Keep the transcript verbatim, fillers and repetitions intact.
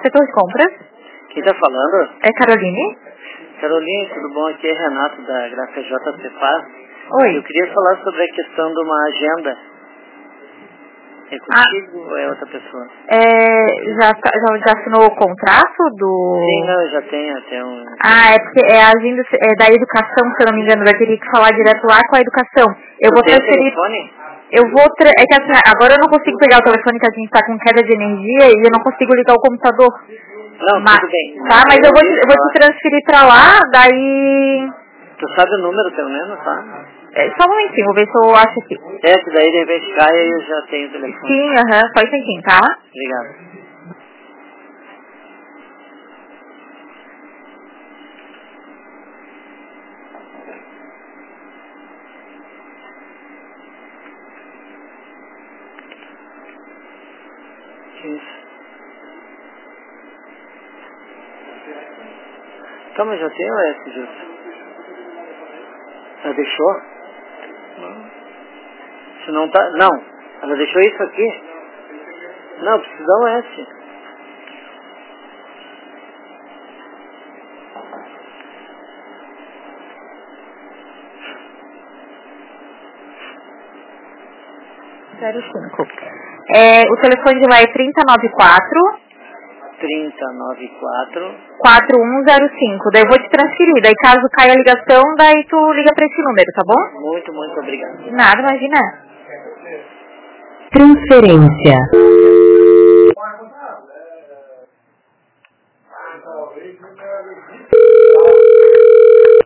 setor de compras. Quem tá falando? É Caroline? Caroline, tudo bom? Aqui é Renato da Gráfica J C Paz. Oi. Eu queria falar sobre a questão de uma agenda. É contigo ah. ou é outra pessoa? É, já, já, já assinou o contrato do... Sim, não, eu já tenho até um... Ah, é porque é a agenda é da educação, se eu não me engano, vai ter que falar direto lá com a educação. Eu tu vou tem transferir... telefone? Eu vou... Tra... É que assim, agora eu não consigo pegar o telefone que a gente tá com queda de energia e eu não consigo ligar o computador. Não, mas, tudo bem. Tá, mas eu, eu vou, te, eu vou te falar. transferir pra lá, daí... Tu sabe o número pelo menos, tá? É, só um momentinho, vou ver se eu acho aqui. É, que daí de repente cai e eu já tenho o telefone. Sim, aham, uh-huh, só um instantinho, tá? Obrigado. Isso. Então, mas já tem o S, Justo? Ela deixou? Não. Se não tá... Não. Ela deixou isso aqui? Não, precisa dar um S. zero cinco. É, o telefone de lá é trinta e nove quatro trinta e nove quatro quatro um zero cinco. Daí eu vou te transferir. Daí caso caia a ligação, daí tu liga pra esse número, tá bom? Muito, muito obrigado. Nada, imagina. Transferência.